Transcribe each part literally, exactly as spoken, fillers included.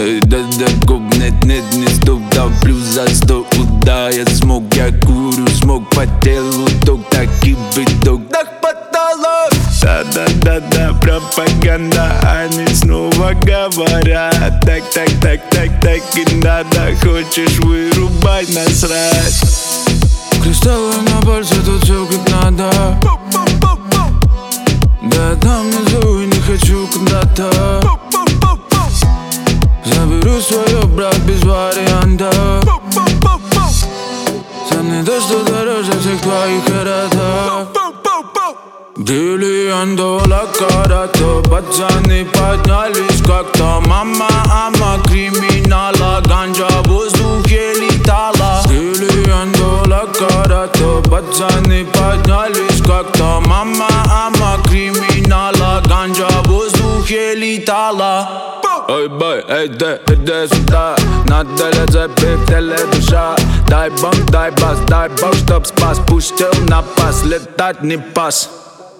Да-да, губ, нет, нет, не стук, топлю за сто уда. Я смог, я курю, смог по телу, ток, так и биток, так потолок. Да-да-да-да, пропаганда, они снова говорят: так, так, так, так, так и надо. Хочешь вырубать, насрать. Кристаллы на пальце, тут всё как надо. Да там внизу и не хочу куда-то. Заберу свое, брат, без вариантов. Сам не то, что дороже всех твоих эротов. Дилион доллар карата. Пацаны поднялись как-то. Мама, ама, криминала. Ганджа в воздухе летала. Дилион доллар карата. Пацаны поднялись как-то. Мама, ама, криминала. Ганджа в воздухе летала. Ой, бой, эй, ты, иди сюда. Надо ли забить теледуша? Дай бомб, дай бас, дай бог, чтоб спас. Пустил на пас, летать не пас.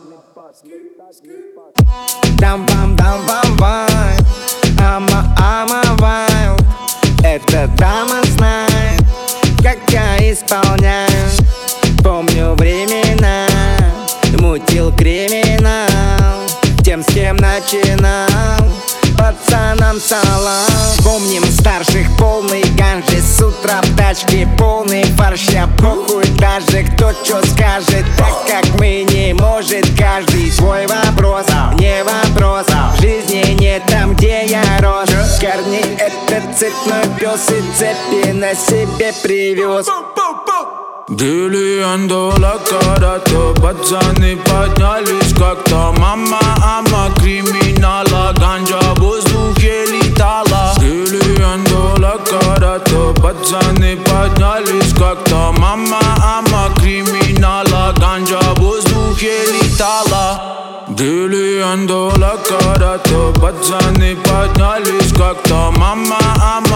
Дам-бам-дам-бам-бам, ама-ама-вайл. Эта дама знает, как я исполняю. Помню времена, мутил криминал. Тем, с кем начинал, пацанам салам. Помним старших полный ганжи. С утра в тачке полный фарш. Я похуй даже кто чё скажет. Так как мы не может каждый. Свой вопрос, не вопрос. В жизни не там, где я рос. Корни этот цепной пес и цепи на себе привез. Дилион доллар карата. Пацаны поднялись как-то. Мама, ама, криминала. Ганджа в воздухе летала. Дилион доллар карата. Пацаны поднялись как-то. Мама, ама, криминала. Ганджа в воздухе летала. Дилион доллар карата. Пацаны поднялись как-то. Мама, ама,